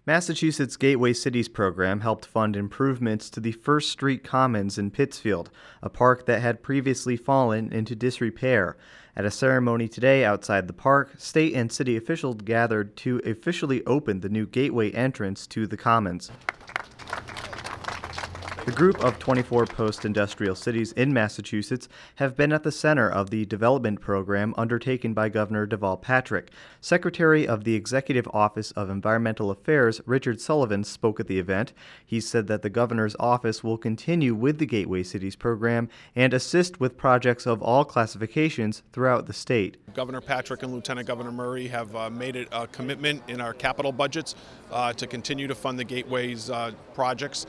Massachusetts Gateway Cities program helped fund improvements to the First Street Commons in Pittsfield, a park that had previously fallen into disrepair. At a ceremony today outside the park, state and city officials gathered to officially open the new gateway entrance to the Commons. The group of 24 post-industrial cities in Massachusetts have been at the center of the development program undertaken by Governor Deval Patrick. Secretary of the Executive Office of Environmental Affairs, Richard Sullivan, spoke at the event. He said that the governor's office will continue with the Gateway Cities program and assist with projects of all classifications throughout the state. Governor Patrick and Lieutenant Governor Murray have made it a commitment in our capital budgets to continue to fund the Gateways projects.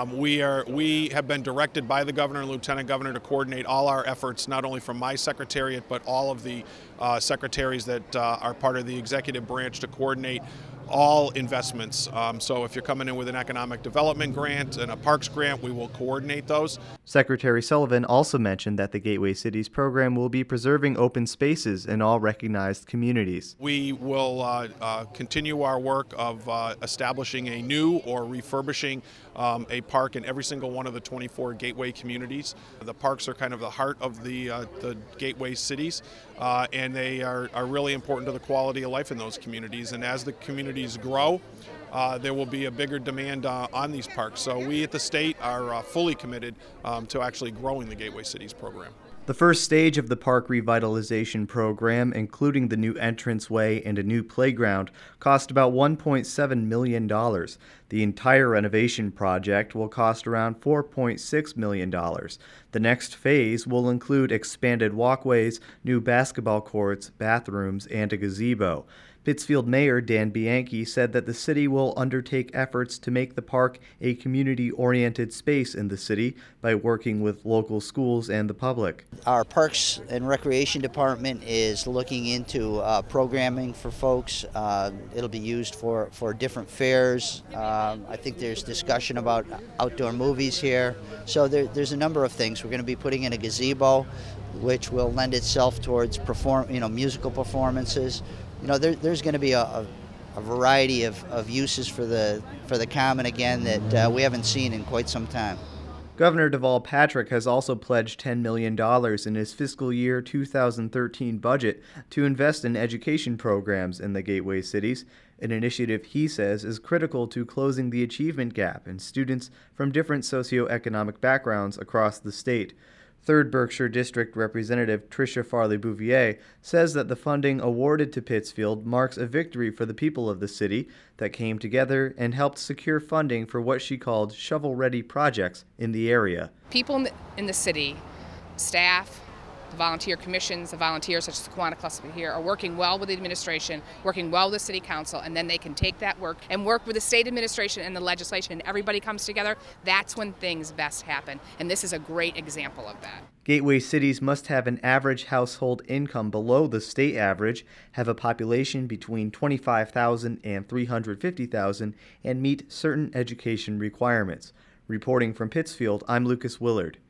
We have been directed by the governor and lieutenant governor to coordinate all our efforts, not only from my secretariat, but all of the secretaries that are part of the executive branch, to coordinate all investments. So if you're coming in with an economic development grant and a parks grant, we will coordinate those. Secretary Sullivan also mentioned that the Gateway Cities program will be preserving open spaces in all recognized communities. We will continue our work of establishing a new or refurbishing a park in every single one of the 24 Gateway communities. The parks are kind of the heart of the Gateway cities, and they are really important to the quality of life in those communities. And as the communities grow, there will be a bigger demand on these parks. So we at the state are fully committed to actually growing the Gateway Cities program. The first stage of the park revitalization program, including the new entranceway and a new playground, cost about $1.7 million. The entire renovation project will cost around $4.6 million. The next phase will include expanded walkways, new basketball courts, bathrooms, and a gazebo. Pittsfield Mayor Dan Bianchi said that the city will undertake efforts to make the park a community-oriented space in the city by working with local schools and the public. Our Parks and Recreation Department is looking into programming for folks. It'll be used for different fairs. I think there's discussion about outdoor movies here. So there's a number of things. We're going to be putting in a gazebo, which will lend itself towards musical performances. There's going to be a variety of uses for the Common again that we haven't seen in quite some time. Governor Deval Patrick has also pledged $10 million in his fiscal year 2013 budget to invest in education programs in the Gateway Cities, an initiative he says is critical to closing the achievement gap in students from different socioeconomic backgrounds across the state. 3rd Berkshire District Representative Tricia Farley-Bouvier says that the funding awarded to Pittsfield marks a victory for the people of the city that came together and helped secure funding for what she called shovel-ready projects in the area. People in the city, staff, the volunteer commissions, the volunteers such as the Kiwanis Club here are working well with the administration, working well with the city council, and then they can take that work and work with the state administration and the legislation, and everybody comes together. That's when things best happen, and this is a great example of that. Gateway cities must have an average household income below the state average, have a population between 25,000 and 350,000, and meet certain education requirements. Reporting from Pittsfield, I'm Lucas Willard.